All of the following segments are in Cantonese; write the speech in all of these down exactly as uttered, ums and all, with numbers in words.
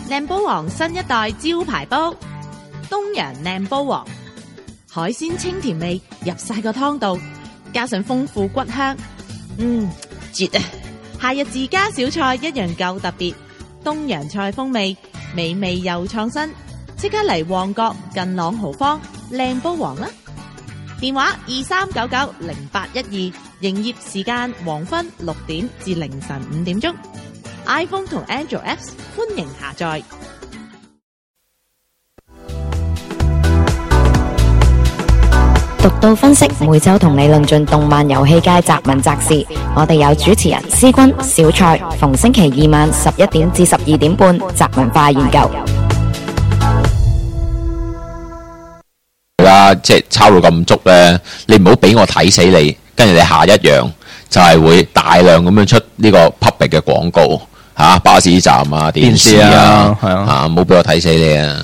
靚煲王新一代招牌煲，東洋靚煲王，海鮮清甜味入晒個湯度，加上豐富骨香，嗯，絕啊！夏日自家小菜一樣夠特別，東洋菜風味，美味又創新，即刻嚟旺角近朗豪坊靚煲王啦！電話二三九九零八一二，營業時間黃昏六點至凌晨五點鐘。iPhone 同 Android Apps 歡迎下載。 獨到分析，每周同你論盡動漫遊戲界雜文雜事。我哋有主持人思君、小蔡，逢星期二晚十一點至十二點半，雜文化研究。 而家即係抄到咁足咧，你唔好俾我睇死你，跟住你下一樣就係會大量咁樣出呢個 public 嘅廣告吓、啊，巴士站啊、電視啊，係啊，吓唔好俾我睇死你啊！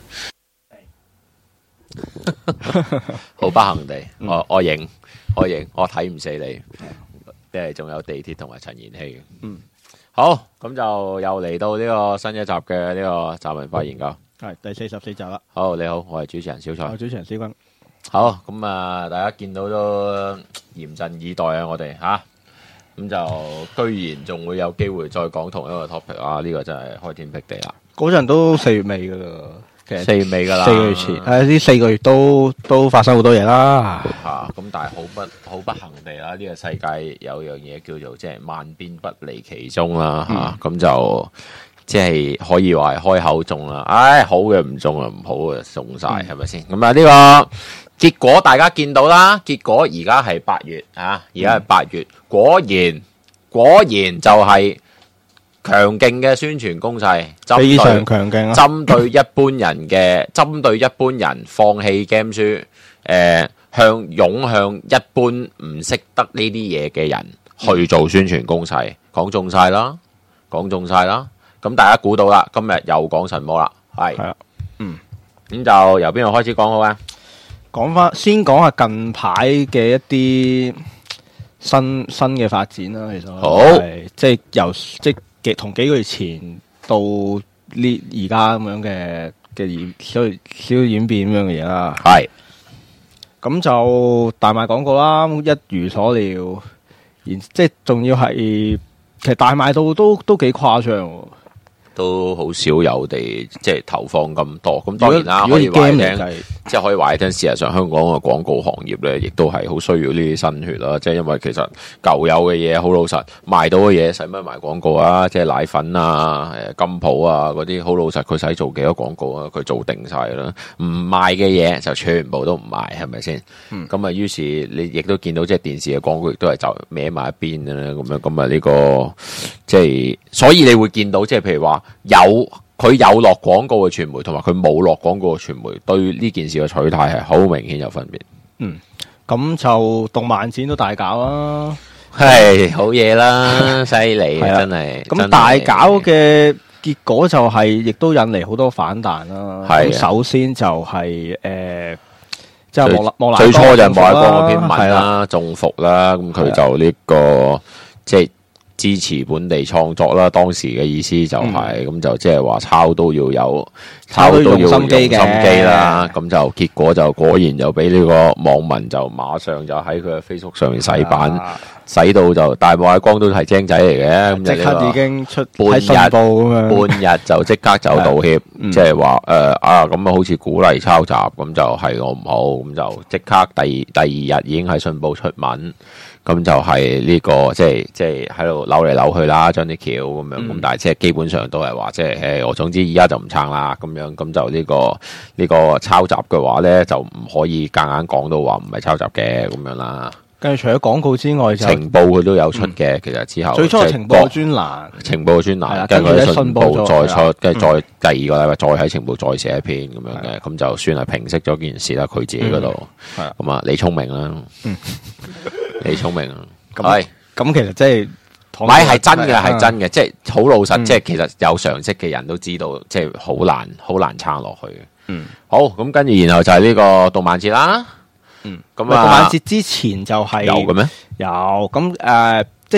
好不幸地，嗯、我我認我認我睇唔死你，即係仲有地鐵同埋陳妍希。嗯，好，咁就又嚟到呢個新一集嘅呢個雜文化研究， 係第四十四集啦。 好，你好，我係主持人小蔡， 我係主持人思君。 好，咁啊，大家見到都嚴陣以待啊，我哋吓，咁就居然仲會有機會再講同一個 topic 啊，呢個真係開天闢地啦。 嗰陣都四月尾噶啦。 四月尾噶啦， 四個月前，誒呢四個月都都發生好多嘢啦。 吓、啊，咁但係好不好不幸地啦，呢、這個世界有樣嘢叫做即係萬變不離其宗啦，吓、嗯，咁、啊、就即係可以話係開口中啦。唉，好嘅唔中啊，唔好嘅中晒，係咪先？咁啊呢個結果大家見到啦，結果而家係八月啊，而家係八月，果然果然就係、是。強勁嘅宣傳攻勢， 非常強勁啊！ 針對一般人嘅，針對一般人放棄 game 書，誒、呃，向湧向一般唔識得呢啲嘢嘅人去做宣傳攻勢，講中晒啦，講中晒啦。咁大家估到啦，今日又講神魔啦，係係啊，嗯，咁就由邊度開始講好啊？ 講翻先講下近排嘅一啲新新嘅發展啦，其實好， 即係由即。同幾個月前到呢而家咁樣嘅嘅演小小演變咁樣嘅嘢啦， 係咁就大賣廣告啦，一如所料，然即係仲要係其實大賣到都都幾誇張， 都好少有地即係投放咁多。咁當然啦，可以話你聽，即係可以話你聽。事實上，香港嘅廣告行業咧，亦都係好需要呢啲新血啦。即係因為其實舊有嘅嘢，好老實賣到嘅嘢，使乜賣廣告啊？即係奶粉啊、誒金鋪啊嗰啲，好老實，佢使做幾多廣告啊？佢做定晒啦。唔賣嘅嘢就全部都唔賣，係咪先？咁、嗯、啊，於是你亦都見到即係電視嘅廣告，亦都係就歪埋一邊嘅咧。咁樣咁啊，呢個即係所以你會見到即係譬如話。有佢有落廣告嘅傳媒，同埋佢冇落廣告嘅傳媒，對呢件事嘅取態係好明顯有分別。 嗯，咁就動漫展都大搞啦， 係好嘢啦，犀利啊，真係。 咁大搞嘅結果就係、是，亦都引嚟好多反彈啦。咁首先就係、是、誒，即係莫莫最初就係莫乃光嗰篇文啦，中伏啦，咁佢就呢、這個即係。支持本地創作啦，當時嘅意思就係、是、咁、嗯、就即係話抄都要有，抄都要用心機啦。咁就結果就果然就俾呢個網民就馬上就喺佢嘅 Facebook 上面洗版，啊、洗到就大莫乃光都係精仔嚟嘅， 即刻已經出半日半日就即刻走道歉，即係話誒啊咁啊好似鼓勵抄襲，咁就係我唔好，咁就即刻第第二日已經喺信報出文。咁就係呢、這個即係即係喺度扭嚟扭去啦，將啲橋咁樣，咁、嗯、但係即係基本上都係話即係誒，我總之而家就唔撐啦，咁樣咁就呢、這個呢、這個抄襲嘅話咧，就唔可以夾硬講到話唔係抄襲嘅咁樣啦。 跟住除咗廣告之外就，就情報佢都有出嘅、嗯，其實之後最初係情報專欄， 情報專欄，跟住喺信報再出，跟住再、嗯、第二個禮拜再喺情報再寫一篇咁樣嘅，咁就算係平息咗件事啦。佢自己嗰度係咁啊，你聰明啦。嗯你聰明啊！係咁，其實即係， 唔係係真嘅，係真嘅，即係好老實，即、嗯、係其實有常識嘅人都知道，即係好難，好難撐落去嘅。嗯，好，咁跟住然後就係呢個動漫節啦。嗯，咁啊， 動漫節之前就係、是、 有嘅咩？ 有咁誒、呃，即係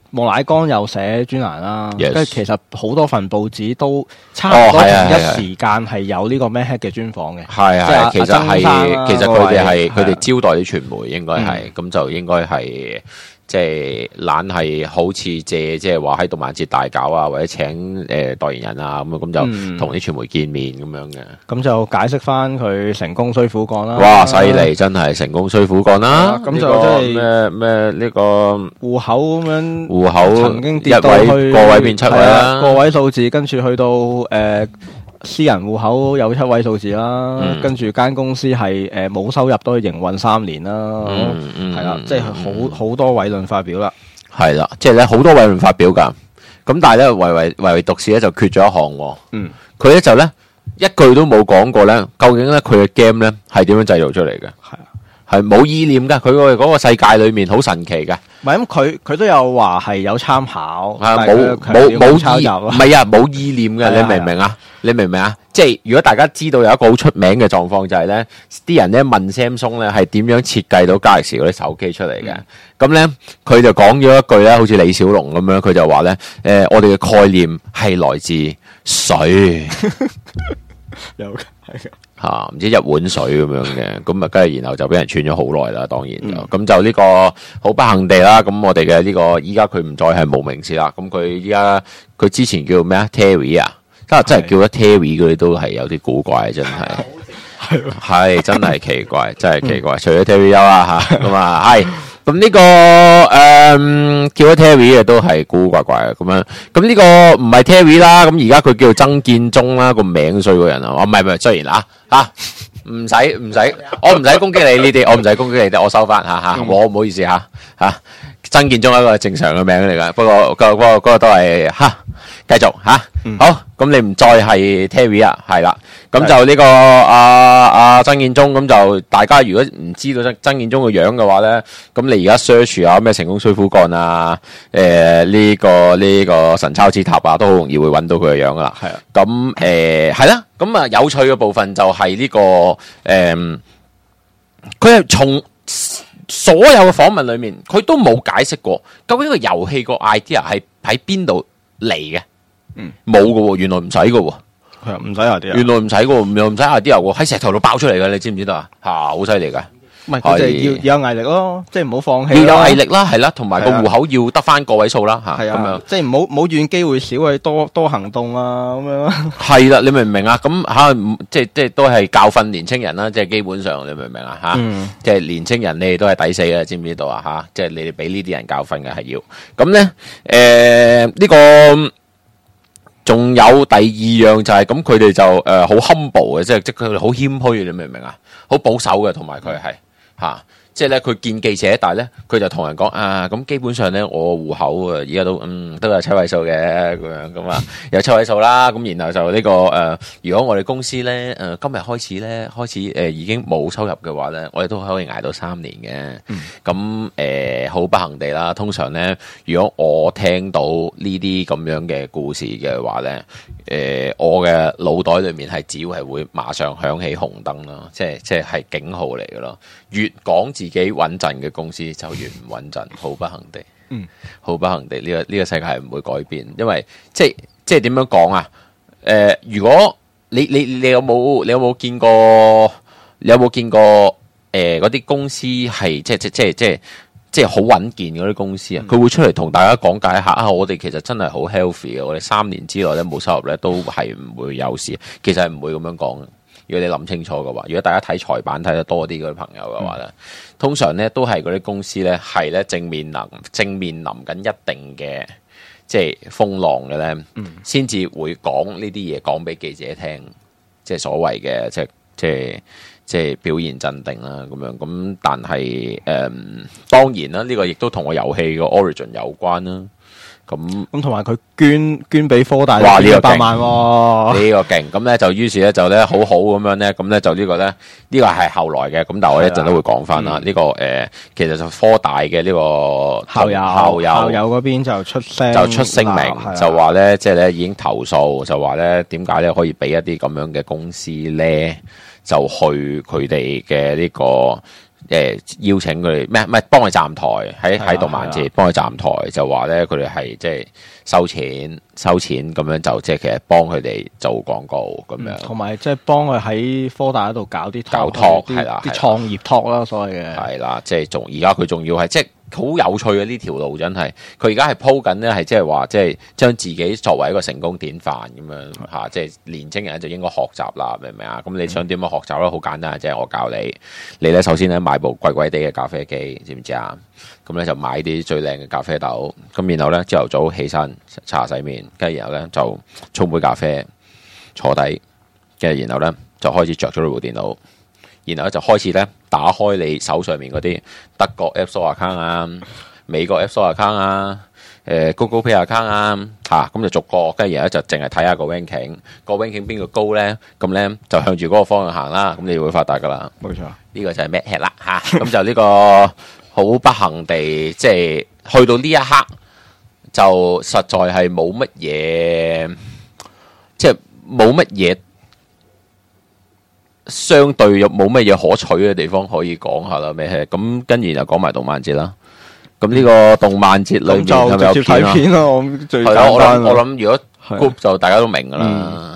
莫乃光有寫專欄啦，跟 Yes 住其實好多份報紙都差唔多同一時間係有呢個 Mad Hat 嘅專訪嘅， 係係，其實係其實佢哋係佢哋招待啲傳媒，應該係咁就應該係。即係懶係好似借即係話喺動漫節大搞啊，或者請誒、呃、代言人啊咁咁就同啲傳媒見面咁樣嘅。咁、 嗯、就解釋翻佢成功需苦幹啦。 哇！犀利，真係成功需苦幹啦。咁、啊、就即係咩咩呢個戶口咁樣， 戶口曾經跌到去個位變七位啦， 個位數字，跟住去到誒。呃私人戶口有七位數字啦，嗯、跟住間公司係誒冇收入都營運三年啦，係、嗯、啦，嗯、即係好好多偉論發表啦，係啦，即係咧好多偉論發表噶，咁但係咧唯唯唯唯獨是咧就缺咗一項，嗯，佢咧就咧一句都冇講過咧，究竟咧佢嘅 game 咧係點樣製造出嚟嘅？係啊。係冇意念噶，佢個嗰個世界裏面好神奇噶。 唔係咁，佢佢都有話係有參考， 係冇冇冇意，唔係啊，冇意念嘅，你明唔明啊？你明唔明啊？即係如果大家知道有一個好出名嘅狀況就係咧，啲人咧問 Samsung 咧係點樣設計到 Galaxy 嗰啲手機出嚟嘅？咁咧佢就講咗一句咧，好似李小龍咁樣，佢就話咧，誒，我哋嘅概念係來自水， 有嘅係嘅。 吓，唔、啊、知一碗水咁樣嘅，咁啊，跟住然後就俾人串咗好耐啦，當然就，咁、嗯、就呢個好不幸地啦，咁我哋嘅呢個依家佢唔再係無名氏啦，咁佢依家佢之前叫咩啊 Terry 啊，真係真係叫咗 Terry 嗰啲都係有啲古怪，真係係係真係奇怪，真係奇怪，除咗 Terry 優啦吓，咁啊係。咁呢、這個誒、嗯、叫咗 Terry 嘅都係古古怪怪嘅咁樣，咁呢個唔係 Terry 啦，咁而家佢叫曾建忠啦，個名衰過人啊，唔係唔係，雖然啊吓，唔使唔使，我唔使攻擊你呢啲，我唔使攻擊你哋，我收翻吓吓，我唔好意思吓吓、啊，曾建忠係一個正常嘅名嚟噶，不過個個嗰個都係吓，繼續吓，啊嗯、好，咁你唔再係 Terry 啊，係啦。咁就呢、這個阿阿曾建忠，咁就大家如果唔知道曾曾建忠個樣嘅話咧，咁你而家 search 下咩成功需苦幹啊，誒、呃、呢、這個呢、這個神抄之塔啊，都好容易會揾到佢嘅樣噶啦。係啊，咁誒係啦，咁啊有趣嘅部分就係呢、這個誒，佢係從所有嘅訪問裏面，佢都冇解釋過究竟個遊戲個 idea 係喺邊度嚟嘅。嗯，冇㗎喎，原來唔使㗎喎。 係唔使 idea， 原來唔使嘅，又唔使 idea喎，喺石頭度爆出嚟嘅，你知唔知道啊？吓，好犀利嘅。 唔係，佢哋要有毅力咯，即係唔好放棄。 要有毅力啦，係啦，同埋個戶口要得翻個位數啦，吓咁樣。即係唔好唔好怨機會少，去多多行動啊，咁樣。 係啦，你明唔明啊？咁吓，即係即係都係教訓年青人啦，即係基本上你明唔明啊？吓，即係年青人，你哋都係抵死嘅，知唔知道啊？吓，即係你哋俾呢啲人教訓嘅係要。咁咧，誒呢個。仲有第二樣就係咁，佢哋就誒好 humble 嘅，即係即係佢哋好謙虛，你明唔明啊？好保守嘅，同埋佢係吓，即係咧佢見記者，但係咧佢就同人講啊，咁基本上咧我戶口啊，而家都嗯都有七位數嘅咁樣咁啊，有七位數啦。咁然後就呢、這個誒、呃，如果我哋公司咧誒、呃、今日開始咧開始誒、呃、已經冇收入嘅話咧，我哋都可以捱到三年嘅。咁誒好不幸地啦，通常咧如果我聽到呢啲咁樣嘅故事嘅話咧，誒、呃、我嘅腦袋裏面係只會係會馬上響起紅燈啦，即係即係係警號嚟嘅咯。越講自己穩陣嘅公司就越唔穩陣，好不幸地，嗯，好不幸地呢、這個呢、這個世界係唔會改變，因為即係即係點樣講啊？誒、呃，如果你你你有冇你有冇見過？你有冇見過誒嗰啲公司係即係即係即係即係即係好穩健嗰啲公司啊？佢、嗯、會出嚟同大家講解下啊！我哋其實真係好 healthy 嘅，我哋三年之內咧冇收入咧都係唔會有事，其實係唔會咁樣講嘅。如果你諗清楚嘅話，如果大家睇財版睇得多啲嗰啲朋友嘅話咧，嗯、通常咧都係嗰啲公司咧係咧正面臨正面臨緊一定嘅即係風浪嘅咧，先至、嗯、會講呢啲嘢講俾記者聽，即係所謂嘅即係即係即係表現鎮定啦咁樣。咁但係誒、嗯、當然啦，呢、這個亦都同我遊戲嘅 origin 有關啦。咁咁同埋佢捐捐俾科大， 哇！呢、這個百萬喎， 呢個勁。咁咧就於是咧就咧好好咁樣咧，咁咧就呢個咧呢、這個係後來嘅。咁但係我一陣都會講翻啦。呢、嗯這個誒、呃、其實就科大嘅呢個校友校友校友嗰邊就出聲就出聲明，就話咧即係咧已經投訴，就話咧點解咧可以俾一啲咁樣嘅公司咧就去佢哋嘅呢個誒邀請佢哋咩？唔係幫佢站台喺喺動漫節幫佢站台，就話咧佢哋係即係收錢收錢咁樣就即係其實幫佢哋做廣告咁樣， 同埋即係幫佢喺科大嗰度搞啲搞 talk 係啦， 啲創業 talk 啦，所謂嘅係啦，即係仲而家佢仲要係即係。好有趣嘅呢條路真係，佢而家係鋪緊咧，係即係話，即係將自己作為一個成功典範咁樣嚇，即係年青人就應該學習啦，明唔明啊？咁你想點樣學習咧？好簡單嘅啫，我教你。你咧首先咧買部貴貴地嘅咖啡機，知唔知啊？咁咧就買啲最靚嘅咖啡豆，咁然後咧朝頭早起身刷洗面，跟住然後咧就沖杯咖啡坐低，跟住然後咧就開始着咗呢部電腦。然後咧就開始咧打開你手上面嗰啲德國 App Store account 啊、美國 App Store account 啊、誒 Google Play account 啊嚇，咁就逐個跟住然後就淨係睇下個 ranking，個 ranking 邊個高咧，咁咧就向住嗰個方向行啦，咁你會發達噶啦。冇錯，呢個就係 Mad Hat 啦嚇，咁就呢個好不幸地，即係去到呢一刻就實在係冇乜嘢，即係冇乜嘢。相對又冇乜嘢可取嘅地方可以講下啦，咩咁跟住就講埋動漫節啦。咁呢個動漫節裏面係咪有片啊？ 片咯，我最簡單。我諗我諗，如果 group 就大家都明噶啦。嗯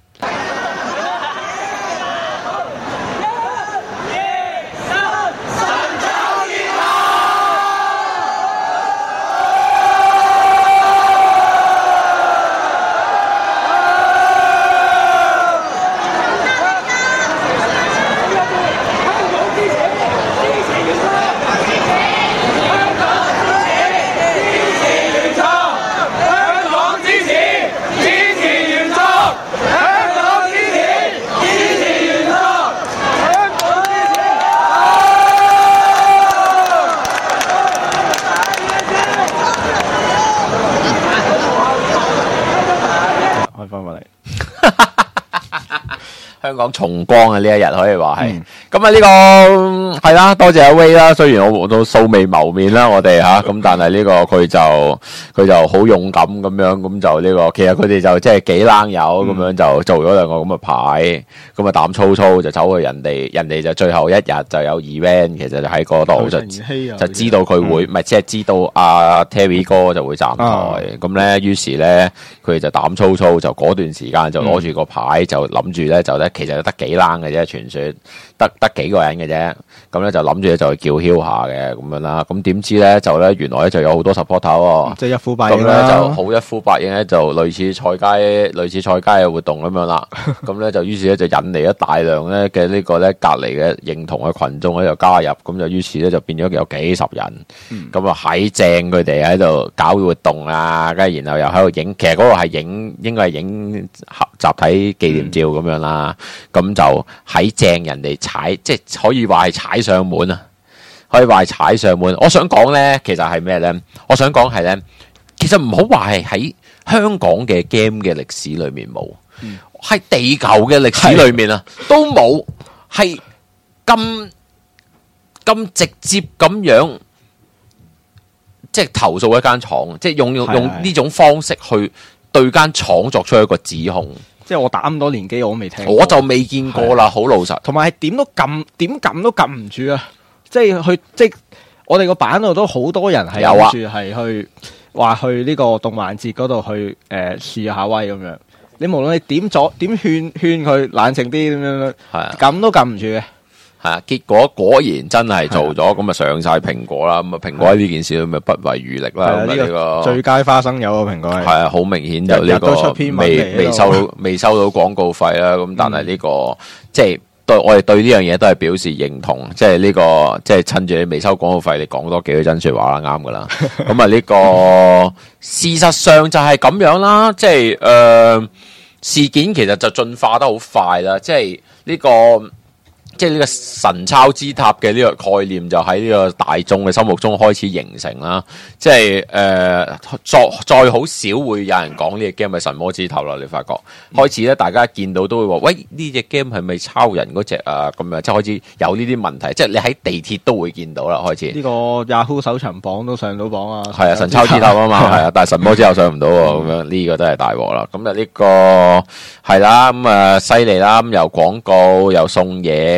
香港重光嘅呢一日可以話係，咁啊呢個係啦，多謝阿威啦。雖然我都素未謀面啦，我哋吓咁，但係呢個佢就佢就好勇敢咁樣，咁就呢個其實佢哋就即係幾冷友咁樣就做咗兩個咁嘅牌，咁啊膽粗粗就走去人哋，人哋就最後一日就有 event，其實就喺嗰度就就知道佢會，唔係即係知道阿 Terry 哥就會站台，咁咧於是咧佢哋就膽粗粗就嗰段時間就攞住個牌就諗住咧就咧。其實得幾冷嘅啫，傳說得得幾個人嘅啫，咁咧就諗住咧就去叫囂下嘅咁樣啦。咁點知咧就咧原來咧就有好多 supporter 喎， 即係一呼百應啦。 咁咧就好一呼百應咧，就類似菜街類似菜街嘅活動咁樣啦。咁咧就於是咧就引嚟咗大量咧嘅呢個咧隔離嘅認同嘅群眾咧就加入，咁就於是咧就變咗有幾十人。咁啊喺正佢哋喺度搞活動啊，跟住然後又喺度影，其實嗰個係影應該係影集體紀念照咁樣啦。咁就喺正人哋踩，即係可以話係踩上門啊！可以話係踩上門。我想講咧，其實係咩咧？我想講係咧，其實唔好話係喺香港嘅 game 嘅歷史裏面冇，係、嗯、地球嘅歷史裏面啊，都冇係咁咁直接咁樣，即係投訴一間廠，即係用用用呢種方式去對間廠作出一個指控。 即係我打咁多年機，我都未聽過， 我就未見過啦，好老實。 同埋係點都撳，點撳都撳唔住啊！即係去，即係我哋個版度都好多人係諗住係去話去呢個動漫節嗰度去誒試下威咁樣。你無論你點咗點勸勸佢冷靜啲咁樣，係啊，撳都撳唔住嘅。 係啊，結果果然真係做咗，咁啊上晒蘋果啦，咁啊蘋果喺呢件事咪不遺餘力啦。咁啊呢個最佳花生油啊，蘋果係係啊，好明顯就呢個未未收到未收到廣告費啦。咁但係呢個即係對我哋對呢樣嘢都係表示認同，即係呢個即係趁住你未收廣告費，你講多幾句真說話啦，啱噶啦。咁啊呢個事實上就係咁樣啦，即係誒事件其實就進化得好快啦，即係呢個。即係呢個神抄之塔嘅呢個概念就喺呢個大眾嘅心目中開始形成啦。即係誒，再再好少會有人講呢隻 game 係神魔之塔啦。你發覺開始咧，大家見到都會話：喂，呢隻 game 係咪抄人嗰隻啊？咁樣即係開始有呢啲問題。即係你喺地鐵都會見到啦。開始呢個 Yahoo 搜尋榜都上到榜啊。 係啊，神抄之塔啊嘛，係啊，但係神魔之塔上唔到喎。咁樣呢個都係大鑊啦。咁啊呢個係啦，咁啊犀利啦，咁又廣告又送嘢。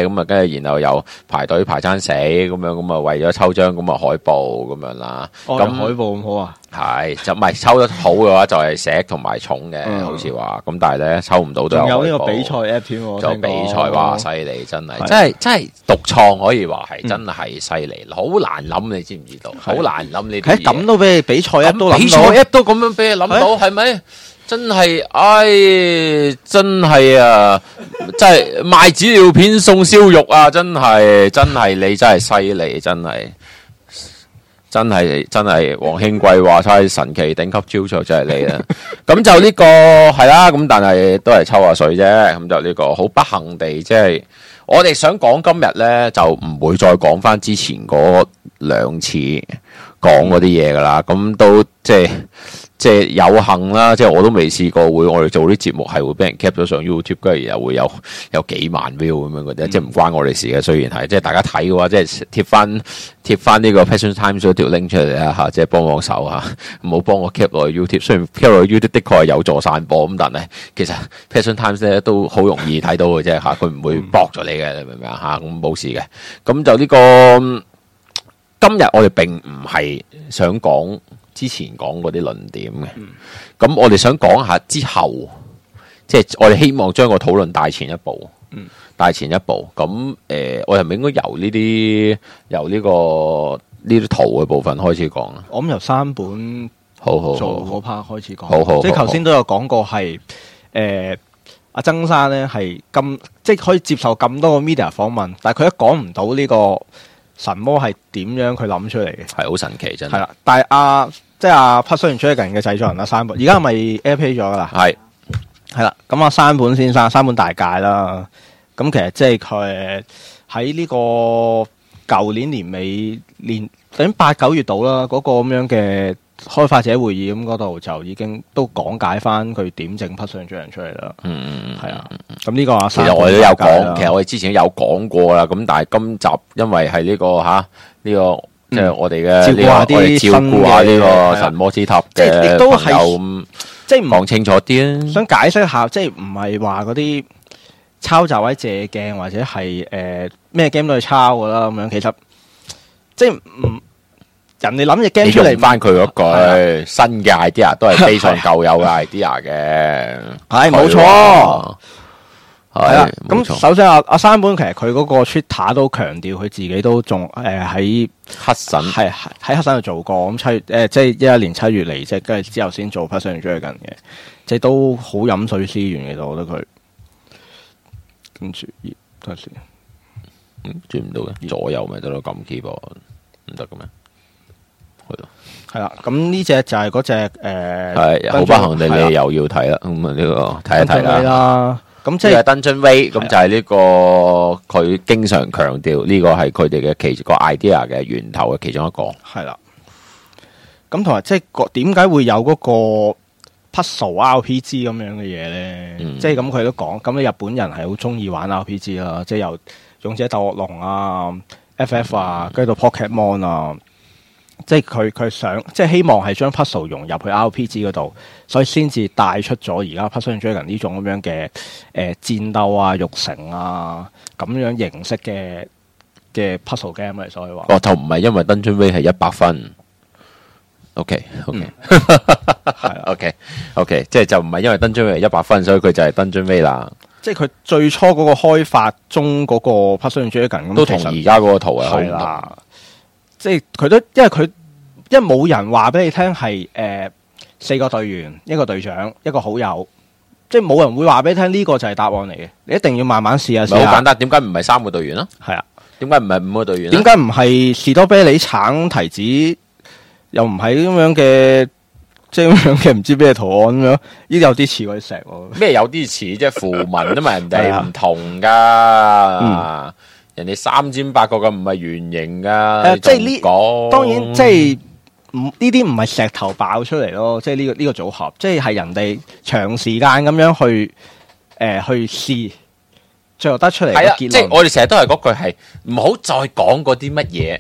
嘢，咁啊跟住然後又排隊排餐死咁樣，咁啊為咗抽張咁啊海報咁樣啦。 咁、哦、海報咁好啊？ 係就唔係抽得好嘅話就係石同埋重嘅，嗯、好似話咁，但係咧抽唔到都有。 有呢個比賽 app 添， 仲有比賽哇犀利，真係真係真係獨創，可以話係真係犀利，好、嗯、難諗，你知唔知道？好難諗呢啲嘢。咁都俾你比賽 app 都諗到， 比賽 app 都咁樣俾你諗到，係咪？真係，唉，真係啊！真係賣紙尿片送燒肉啊！真係，真係你真係犀利，真係，真係真係，黃興貴話齋神奇頂級招數就係你啦。咁就呢個係啦，咁但係都係抽下水啫。咁就呢個好不幸地，即係我哋想講今日咧，就唔會再講翻之前嗰兩次講嗰啲嘢噶啦。咁都即係。即係有幸啦，即係我都未試過會，我哋做啲節目係會俾人 cap 咗上 YouTube， 跟住又會有有幾萬 view 咁樣嗰啲，嗯、即係唔關我哋事嘅。雖然係，即係大家睇嘅話，即係貼翻貼翻呢個 Passion Times 嗰條 link 出嚟啊嚇，即係幫幫手嚇，唔好幫我 cap 落去 YouTube。雖然 cap 落去 YouTube 的確係有助散播咁，但係其實 Passion Times 咧都好容易睇到嘅啫嚇，佢唔會駁咗你嘅，你明唔明啊嚇？咁冇事嘅。咁就呢個今日我哋並唔係想講之前講嗰啲論點嘅，咁、嗯、我哋想講下之後，即、就、係、是、我哋希望將個討論帶前一步，嗯、帶前一步。咁誒、呃，我係咪應該由呢啲由呢、這個呢啲圖嘅部分開始講啊？ 我諗由三本好好做嗰 part 開始講， 好好。即係頭先都有講過係誒阿曾生咧係咁，即係可以接受咁多個 media 訪問，但係佢一講唔到呢個神魔係點樣佢諗出嚟嘅， 係好神奇真係。 係啦，但係阿即係阿 Passion Dragon 嘅製作人阿山本，而家係咪 airplay 咗噶啦？係係啦，咁阿山本先生，山本大介啦，咁其實即係佢喺呢個舊年年尾年等八九月度啦，嗰、那個咁樣嘅開發者會議咁嗰度就已經都講解翻佢點整 Passion Dragon 出嚟啦。嗯，係啊。咁呢個阿其實我哋都有講，其實我哋之前有講過啦。咁但係今集因為係呢、這個吓呢、啊這個。即係我哋嘅照顧下啲照顧下呢個神魔之塔嘅朋友，即係講清楚啲啊！ 想解釋下，即係唔係話嗰啲抄襲或者借鏡或者係誒咩 game 都係抄噶啦咁樣。其實即係唔人哋諗嘅 game 出嚟， 翻佢嗰句新嘅 idea 都係非常舊有嘅 idea 嘅， 係冇錯。係啦，咁首先阿阿山本其實佢嗰個 Twitter 都強調佢自己都仲誒喺黑神係喺黑神度做過，咁七月誒即係一一年七月離職，跟住之後先做 Passion Dragon 嘅，即係都好飲水思源嘅，我覺得佢跟住等陣先， 嗯轉唔到嘅，左右咪得咯，撳 keyboard 唔得嘅咩？係咯， 係啦，咁呢隻就係嗰隻誒係好不幸地你又要睇啦，咁啊呢個睇一睇啦。 咁即係 Dungeon Way，咁就係呢個佢經常強調呢個係佢哋嘅其個 idea 嘅源頭嘅其中一個。 係啦。咁同埋即係個點解會有嗰個 puzzle R P G 咁樣嘅嘢咧？嗯、即係咁佢都講，咁日本人係好中意玩 R P G 啦，即係由勇者鬥惡龍啊、F F 啊，跟住到 Pokemon 啊。即係佢佢想，即係希望係將 puzzle 融入去 R P G 嗰度，所以先至帶出咗而家 Passion Dragon 呢種咁樣嘅誒、呃、戰鬥啊、育成啊咁樣形式嘅嘅 puzzle game 嚟，所以話。 哦，就唔係因為 Dungeon Way 係一百分。OK OK 係 OK OK， 即係就唔係因為 Dungeon Way 係一百分，所以佢就係 Dungeon Way 啦。 即係佢最初嗰個開發中嗰個 Passion Dragon 都同而家嗰個圖係係啦。即係佢都，因為佢因為冇人話俾你聽係誒四個隊員，一個隊長，一個好友，即係冇人會話俾你聽呢個就係答案嚟嘅。你一定要慢慢試下。 好簡單，點解唔係三個隊員啊？ 係啊， 點解唔係五個隊員？ 點解唔係士多啤梨、橙、提子，又唔係咁樣嘅，即係咁樣嘅唔知咩圖案咁樣？呢啲有啲似嗰啲石喎。咩有啲似？即係符文啊嘛，人哋唔同噶。嗯人哋三尖八角嘅唔係圓形噶， 誒，即係呢，當然即係唔呢啲唔係石頭爆出嚟咯，即係呢個呢個組合，即係係人哋長時間咁樣去誒、呃、去試，最後得出嚟嘅結論。 即係我哋成日都係嗰句係唔好再講嗰啲乜嘢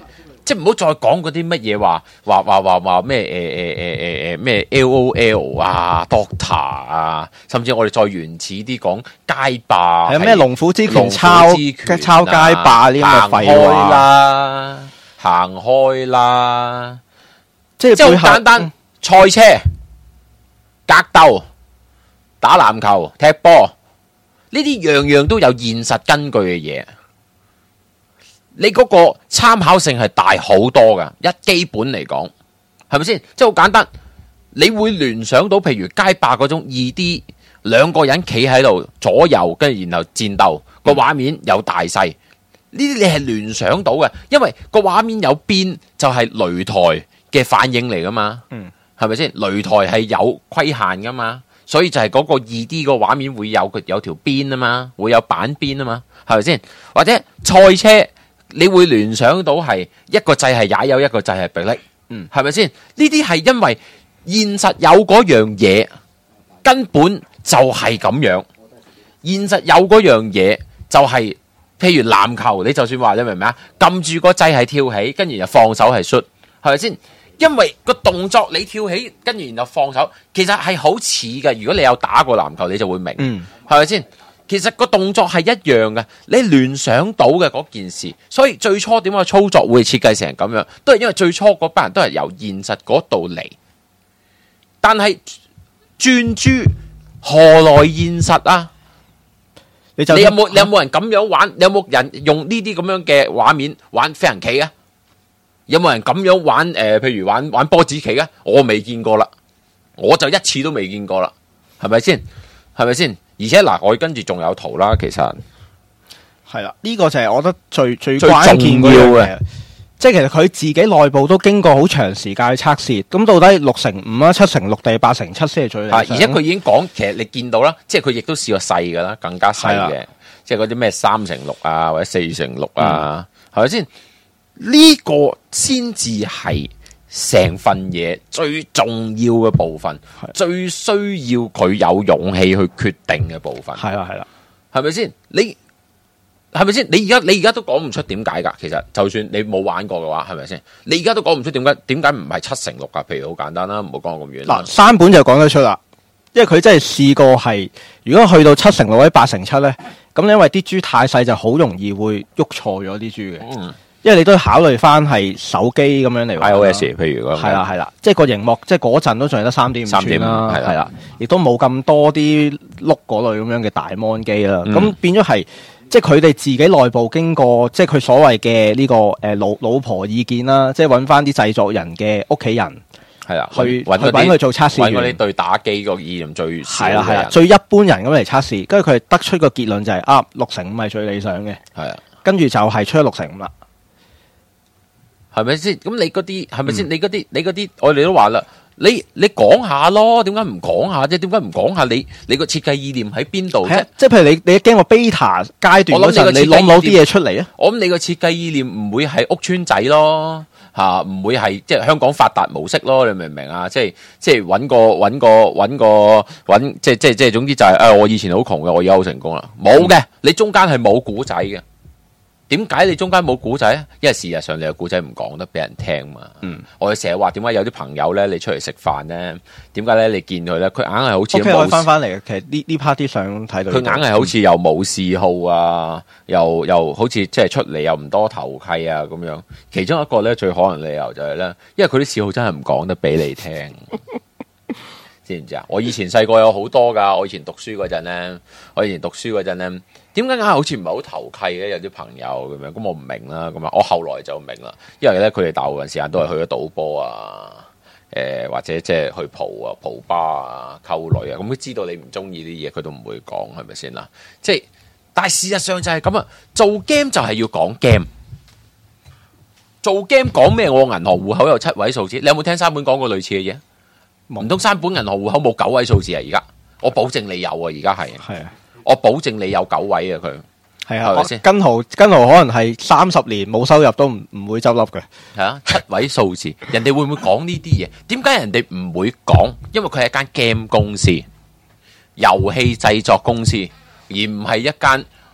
即係唔好再講嗰啲乜嘢話話話話話咩誒誒誒誒誒咩 L O L 啊 Doctor 啊，甚至我哋再原始啲講街霸， 係咩龍虎之拳抄抄街霸呢啲咁嘅廢話啦，行開啦， 即係即係好簡單，賽、嗯、車、格鬥、打籃球、踢波，呢啲樣樣都有現實根據嘅嘢。你嗰個參考性係大好多噶，一基本嚟講，係咪先？即係好簡單，你會聯想到譬如街霸嗰種二 D， 兩個人企喺度左右，跟住然後戰鬥，個畫面有大細，呢啲你係聯想到嘅，因為個畫面有邊就係擂台嘅反應嚟噶嘛，嗯，係咪先？擂台係有規限噶嘛，所以就係嗰個二 D 個畫面會有有條邊啊嘛，會有板邊啊嘛，係咪先？或者賽車。你會聯想到係一個掣係踩油，一個掣係迫力，嗯，係咪先？呢啲係因為現實有嗰樣嘢，根本就係咁樣。現實有嗰樣嘢就係、是，譬如籃球，你就算話你明唔明啊？撳住個掣係跳起，跟住就放手係 shoot，係咪先？因為個動作你跳起，跟住然後放手，其實係好似嘅。如果你有打過籃球，你就會明，嗯，係咪先？其實個動作係一樣嘅，你聯想到嘅嗰件事，所以最初點解操作會設計成咁樣，都係因為最初嗰班人都係由現實嗰度嚟。但係轉珠何來現實啊？你，就你有冇你有冇人咁樣玩？有冇人用呢啲咁樣嘅畫面玩飛行棋啊？有冇人咁樣玩？誒、呃，譬如玩玩波子棋啊？我未見過啦，我就一次都未見過啦，係咪先？係咪先？而且嗱，我跟住仲有圖啦，其實係啦，呢、這個就係我覺得最最關鍵嘅嘢，即係其實佢自己內部都經過好長時間去測試，咁到底六成五啊、七成六定係八成七先係最理想？ 而且佢已經講，其實你見到啦，即係佢亦都試過細噶啦，更加細嘅，即係嗰啲咩三成六啊，或者四成六啊，係咪先？呢、這個先至係成份嘢最重要嘅部分，最需要佢有勇氣去決定嘅部分。 係啦，係啦， 係咪先？你係咪先？你而家你而家都講唔出點解㗎？其實就算你冇玩過嘅話，係咪先？你而家都講唔出點解？點解唔係七成六㗎？譬如好簡單啦，唔好講咁遠。 嗱，山本就講得出啦，因為佢真係試過係，如果去到七成六或者八成七咧，咁因為啲珠太細，就好容易會喐錯咗啲珠嘅。嗯。因為你都要考慮翻係手機咁樣嚟 ，iOS 譬如係啦係啦，即係個熒幕，即係嗰陣都仲係得三點五寸啦，係啦，亦都冇咁多啲碌嗰類咁樣嘅大 mon 機啦，咁、嗯、變咗係即係佢哋自己內部經過，即係佢所謂嘅呢個誒老老婆意見啦，即係揾翻啲製作人嘅屋企人係啦，去揾佢做測試， 揾嗰啲對打機個意念最少嘅人， 最一般人咁嚟測試，跟住佢哋得出個結論就係、是、啊六成五係最理想嘅，係啊，跟住就係出咗六成五啦。 係咪先？咁你嗰啲係咪先？你嗰啲你嗰啲，我哋都話啦，你你講下咯，點解唔講下啫？點解唔講下你你個設計意念喺邊度啫？ 即係譬如你你驚個 beta 階段嗰陣，你攞唔攞啲嘢出嚟啊？ 我諗你個設計意念唔會係屋村仔咯，吓唔會係即係香港發達模式咯？你明唔明啊？即係即係搵個搵個搵個搵，即係即係即係，總之就係、是、誒、哎，我以前好窮嘅，我而家好成功啦。冇嘅、嗯，你中間係冇古仔嘅。點解你中間冇古仔啊？因為事實上你個古仔唔講得俾人聽嘛。嗯，我哋成日話點解有啲朋友咧，你出嚟食飯咧，點解咧？你見佢咧，佢硬係好似冇翻翻嚟嘅。其實呢呢 part 啲相睇到佢硬係好似又冇嗜好啊，又又好似即係出嚟又唔多投契啊咁樣。其中一個咧最可能理由就係、是、咧，因為佢啲嗜好真係唔講得俾你聽。知唔知啊？我以前細個有好多噶，我以前讀書嗰陣咧，我以前讀書嗰陣咧。點解硬係好似唔係好投契嘅？有啲朋友咁樣，咁我唔明啦。咁啊，我後來就明啦，因為咧佢哋大部分時間都係去咗賭波啊，誒、呃、或者即係去蒲啊、蒲吧啊、溝女啊，咁佢知道你唔中意啲嘢，佢都唔會講，係咪先啦？即係，但係事實上就係咁啊！做 game 就係要講 game，做 game 講咩？我銀行戶口有七位數字，你有冇聽山本講過類似嘅嘢？唔通山本銀行戶口冇九位數字啊？而家我保證你有啊！而家係係啊。我保證你有九位啊！佢係啊，係咪先？根豪根豪可能係三十年冇收入都唔唔會執笠嘅。 係啊，七位數字，人哋會唔會講呢啲嘢？點解人哋唔會講？因為佢係一間 game 公司、遊戲製作公司，而唔係一間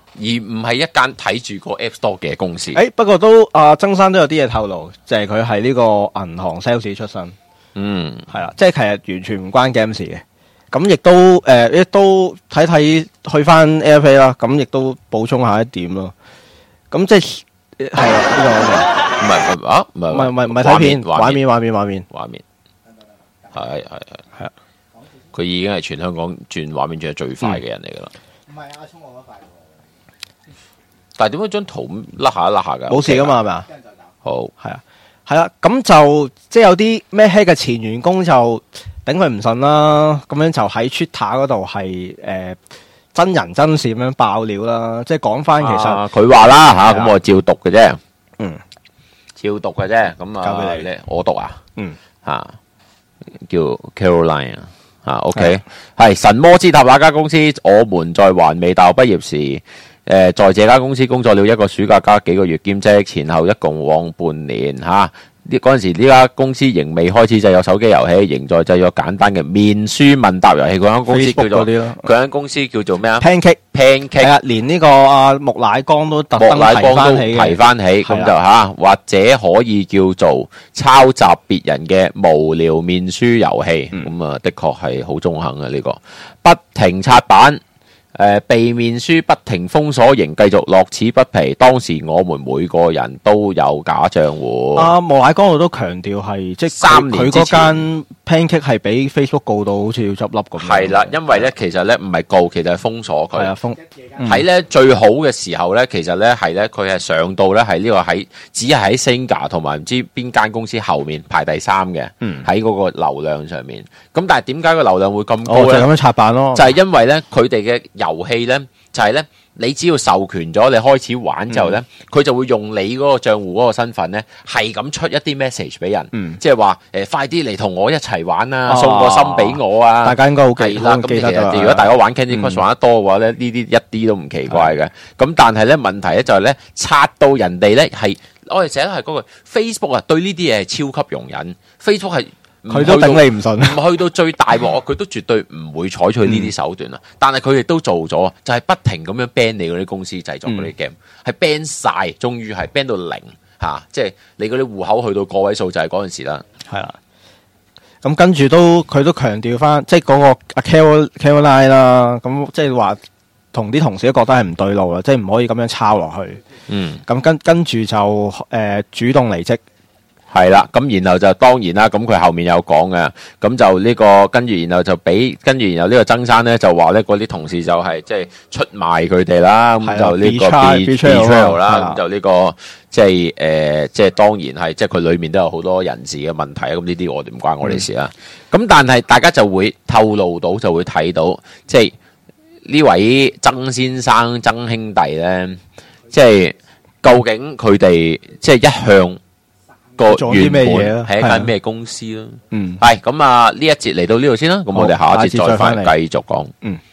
而唔係一間睇住個 App Store 嘅公司。 誒，不過都阿曾生都有啲嘢透露，就係佢係呢個銀行 sales 出身。 嗯， 係啦，即係其實完全唔關 game 事嘅。咁亦都誒，亦、呃、都睇睇去翻 AirPlay 啦。咁亦都補充下一點咯。咁即係係啦，呢個唔係唔係啊，唔係唔係唔係唔係睇片，畫面畫面畫面畫面，係係係係啊！佢已經係全香港轉畫面轉得最快嘅人嚟噶啦。 唔係阿聰我嗰塊， 但係點解張圖甩下甩下噶？ 冇事噶嘛，係咪啊？ 好係啊，係啦。咁就即係有啲咩 hack 嘅前員工就頂佢唔順啦。咁樣就喺 Twitter 嗰度係誒真人真事咁樣爆料啦。即係講翻其實佢話啦吓，咁我照讀嘅啫。 嗯， 照讀嘅啫。咁啊， 交俾你咧，我讀啊。 嗯， 吓叫 Caroline 啊。啊 ，OK，係神魔之塔那家公司，我們在還未大學畢業時，誒、呃，在這家公司工作了一個暑假加幾個月兼職，前後一共往半年吓。呢嗰陣時呢家公司仍未開始製作手機遊戲，仍在製作簡單嘅面書問答遊戲。嗰間公司叫做佢間公司叫做咩啊 ？Pancake Pancake， 係啊，連呢個阿木乃光都特登提翻起提翻起，咁就吓，或者可以叫做抄襲別人嘅無聊面書遊戲。咁啊、嗯，的確係好中肯嘅呢個，不停刷版。誒、呃，被面書不停封鎖，仍繼續樂此不疲。當時我們每個人都有假賬戶。 阿莫乃光度都強調係，即係三年之前佢嗰間 Pancake 係俾 Facebook 告到好似要執笠咁。 係啦，因為咧其實咧唔係告，其實係封鎖佢。 係啊，封喺咧、嗯、最好嘅時候咧，其實咧係咧佢係上到咧係呢個喺只係喺 Senga 同埋唔知邊間公司後面排第三嘅。喺嗰、嗯、個流量上面。咁但係點解個流量會咁高咧？ 哦、就咁、是、樣刷版咯。 就係因為咧佢哋嘅遊戲咧就係、是、咧，你只要授權咗，你開始玩之後咧，佢、嗯、就會用你嗰個賬戶嗰個身份咧，係咁出一啲 message 俾人，嗯、即係話誒，快啲嚟同我一齊玩啊，送個心俾我啊！ 大家應該好記啦。咁其實如果大家玩 Candy Crush 玩得多嘅話咧，呢啲、嗯、一啲都唔奇怪嘅。咁但係咧問題咧就係咧，刷到人哋咧係，我哋成日都係嗰個 Facebook 啊，對呢啲嘢係超級容忍 ，Facebook 係。 佢都頂你唔順， 唔去到最大鑊，佢都絕對唔會採取呢啲手段啦。嗯、但係佢哋都做咗，就係、是、不停咁樣 ban 你嗰啲公司製作嗰啲 game，係 ban 晒，終於係 ban 到零吓、啊，即係你嗰啲戶口去到個位數就係嗰陣時啦。 係啦，咁跟住都佢都強調翻，即係嗰個阿 Carol Caroline 啦，咁即係話同啲同事都覺得係唔對路啦，即係唔可以咁樣抄落去。嗯，咁跟跟住就誒、呃、主動離職。 係啦，咁然後就當然啦，咁佢後面有講嘅，咁就呢、這個跟住然後就俾跟住然後呢個曾生咧就話咧嗰啲同事就係即係出賣佢哋啦，咁就呢個 betrayal 啦，咁就呢個即係誒即係當然係即係佢裏面都有好多人事嘅問題，咁呢啲我哋唔關我哋事啦。咁、嗯、但係大家就會透露到就會睇到，即係呢位曾先生曾兄弟咧，即係究竟佢哋即係一向。 做啲咩嘢係一間咩公司咯？嗯，係咁啊！呢一節嚟到呢度先啦，咁我哋下一節再翻嚟繼續講。嗯。